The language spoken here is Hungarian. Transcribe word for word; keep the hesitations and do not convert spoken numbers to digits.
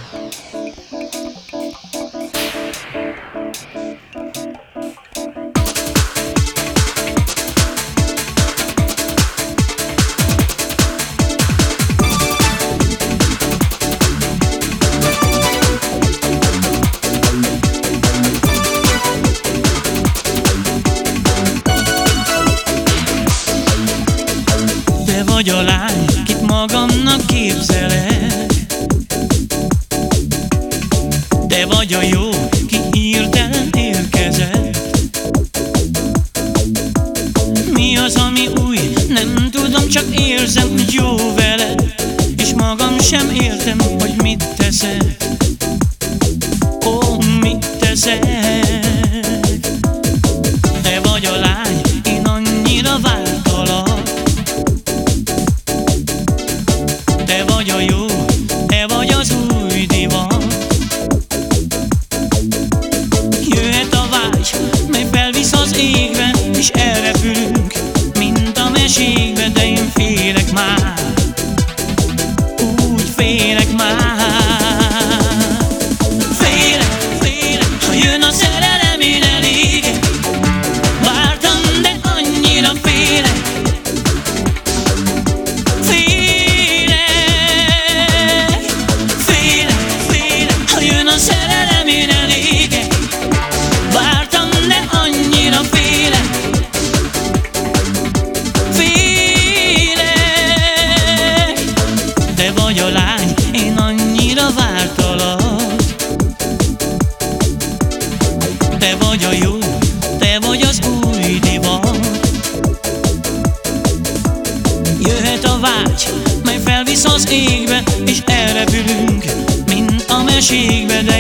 Vagy a lány, kit magamnak képzelek. Te vagy a jó, ki hirtelen érkezett. Mi az, ami új? Nem tudom, csak érzem, hogy jó veled, és magam sem értem, hogy mit teszek. Ó, mit teszek? Te vagy a lány, én annyira vártalak. Te vagy a jó, te vagy az új divat. Jöhet a vágy, mely felvisz az égbe, és elrepülünk, mint a mesékbe. De én félek már, úgy félek már. Félek, félek, ha jön a szerelem, én elég. Vártam, de annyira félek. A szerelem, én elégek. Vártam, de annyira félek. Félek. Te vagy a lány, én annyira vártalak. Te vagy a jó, te vagy az új divat. Jöhet a vágy, mely felvisz az égbe, és elrepülünk, mint a mesékbe. De